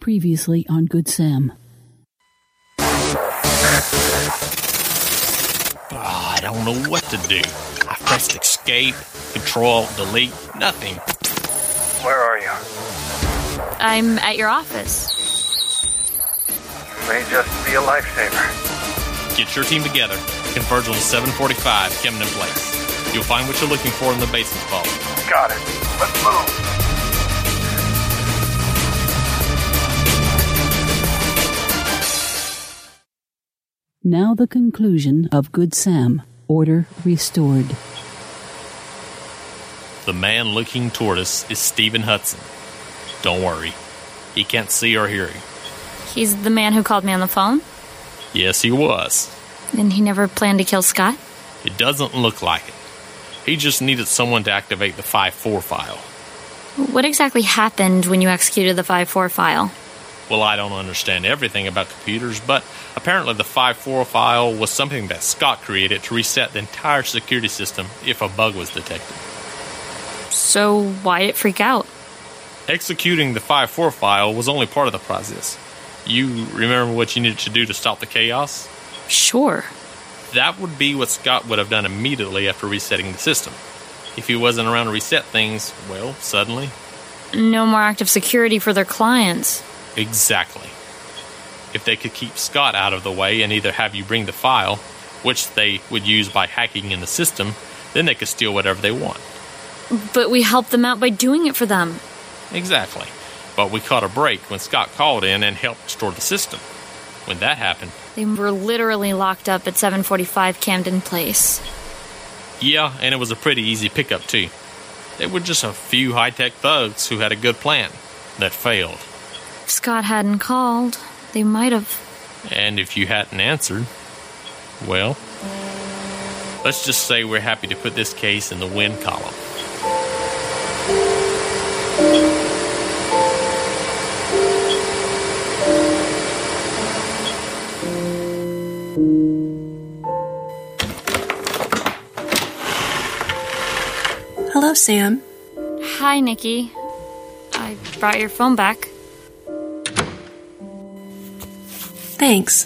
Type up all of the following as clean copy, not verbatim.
Previously on Good Sam. I don't know what to do. I pressed escape, control, delete, nothing. Where are you? I'm at your office. You may just be a lifesaver. Get your team together. Converge on 745 Camden Place. You'll find what you're looking for in the basement vault. Got it. Let's move. Now the conclusion of Good Sam. Order restored. The man looking toward us is Stephen Hudson. Don't worry. He can't see or hear you. He's the man who called me on the phone? Yes, he was. And he never planned to kill Scott? It doesn't look like it. He just needed someone to activate the 5-4 file. What exactly happened when you executed the 5-4 file? Well, I don't understand everything about computers, but apparently the 5-4 file was something that Scott created to reset the entire security system if a bug was detected. So why'd it freak out? Executing the 5-4 file was only part of the process. You remember what you needed to do to stop the chaos? Sure. That would be what Scott would have done immediately after resetting the system. If he wasn't around to reset things, well, suddenly... No more active security for their clients. Exactly. If they could keep Scott out of the way and either have you bring the file, which they would use by hacking in the system, then they could steal whatever they want. But we helped them out by doing it for them. Exactly. But we caught a break when Scott called in and helped restore the system. When that happened... They were literally locked up at 745 Camden Place. Yeah, and it was a pretty easy pickup, too. They were just a few high-tech thugs who had a good plan that failed. If Scott hadn't called, they might have... And if you hadn't answered, well, let's just say we're happy to put this case in the win column. Hello, Sam. Hi, Nikki. I brought your phone back. Thanks.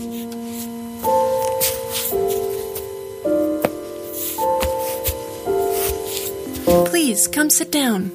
Please, come sit down.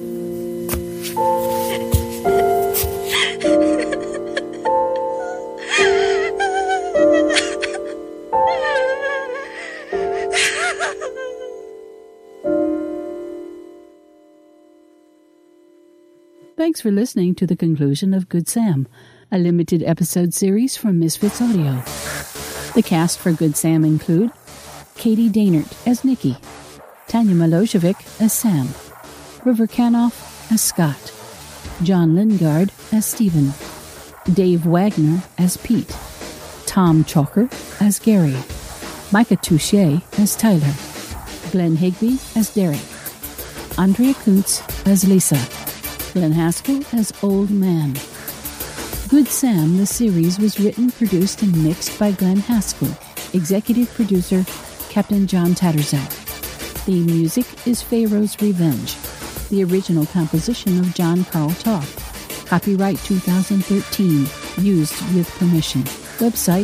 Thanks for listening to the conclusion of Good Sam, a limited episode series from Misfits Audio. The cast for Good Sam include Katie Dainert as Nikki, Tanya Milosevic as Sam, River Canoff as Scott, John Lingard as Stephen, Dave Wagner as Pete, Tom Chalker as Gary, Micah Touche as Tyler, Glenn Higby as Derek, Andrea Kuntz as Lisa, Glenn Haskell as Old Man. Good Sam, the series, was written, produced, and mixed by Glenn Haskell. Executive producer, Captain John Tattersall. Theme music is Pharaoh's Revenge. The original composition of John Carl Toth. Copyright 2013. Used with permission. Website,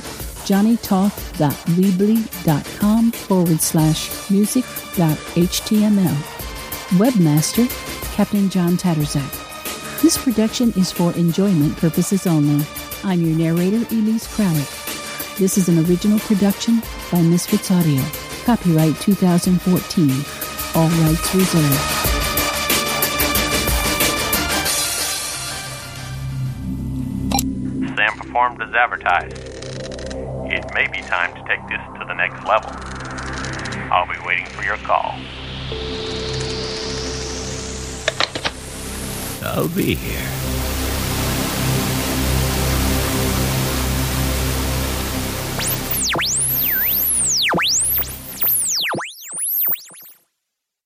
johnnytoth.weebly.com/music.html. Webmaster, Captain John Tattersall. This production is for enjoyment purposes only. I'm your narrator, Elise Crowley. This is an original production by Misfits Audio. Copyright 2014. All rights reserved. Sam performed as advertised. It may be time to take this to the next level. I'll be waiting for your call. I'll be here.